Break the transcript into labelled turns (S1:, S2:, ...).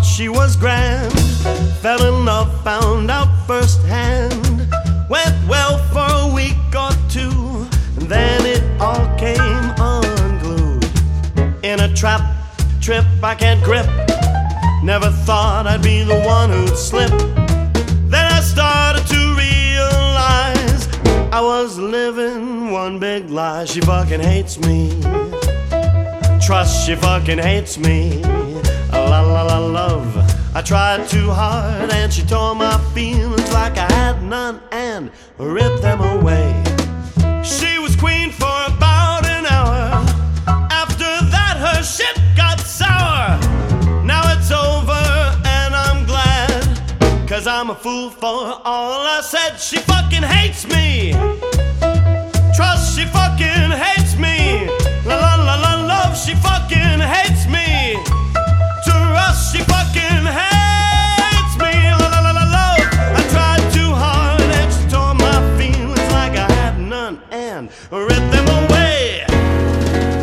S1: she was grand. Fell in love, found out firsthand. Went well for a week or two, and then it all came unglued. In a trip I can't grip. Never thought I'd be the one who'd slip. Then I started to realize I was living one big lie. She fucking hates me. Trust, she fucking hates me. La la la love. I tried too hard and she tore my feelings like I had none and ripped them away. She was queen for about an hour. After that her shit got sour. Now it's over and I'm glad, 'cause I'm a fool for all I said. She fucking hates me. Trust, she fucking hates me. La la la la love, she fucking hates me. Trust, she fucking hates me. La la la la love. I tried too hard and she tore my feelings like I had none and ripped them away.